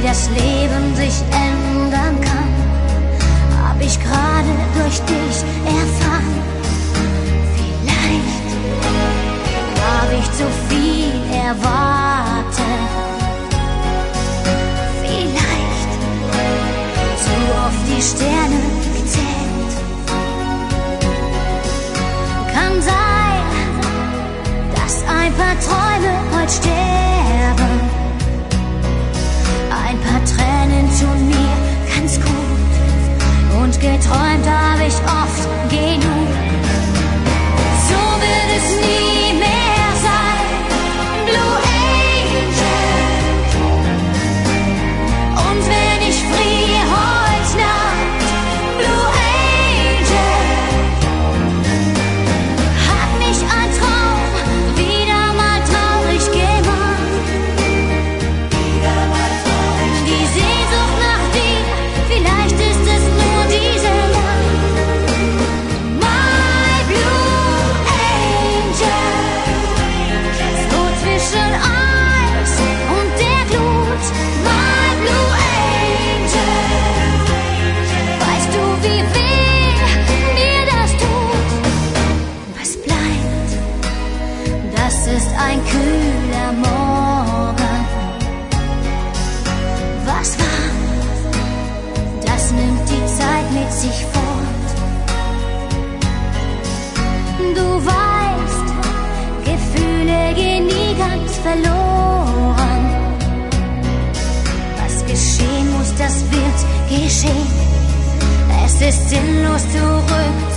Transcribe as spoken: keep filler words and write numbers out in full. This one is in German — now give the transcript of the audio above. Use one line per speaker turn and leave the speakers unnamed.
das Leben sich ändern kann, hab ich gerade durch dich erfahren. Vielleicht hab ich zu viel erwartet, vielleicht zu oft die Sterne gezählt. Kann sein, dass ein paar Träume heute sterben, ein paar Tränen tun mir ganz gut, und geträumt hab ich oft genug. So wird es nie mehr sein, Blue Angel. Und wenn ich friere heute Nacht, Blue Angel, hat mich ein Traum wieder mal traurig gemacht. Die Sehnsucht nach dir, vielleicht ist es nur diese Nacht. My Blue Angel, so zwischen Eis und der Glut. My Blue Angel, weißt du, wie weh mir das tut? Was bleibt, das ist ein kühler Morgen. Was war, das nimmt die Zeit mit sich fort. Du weißt, Gefühle gehen nie ganz verloren. Was geschehen muss, das wird geschehen. Es ist sinnlos zurück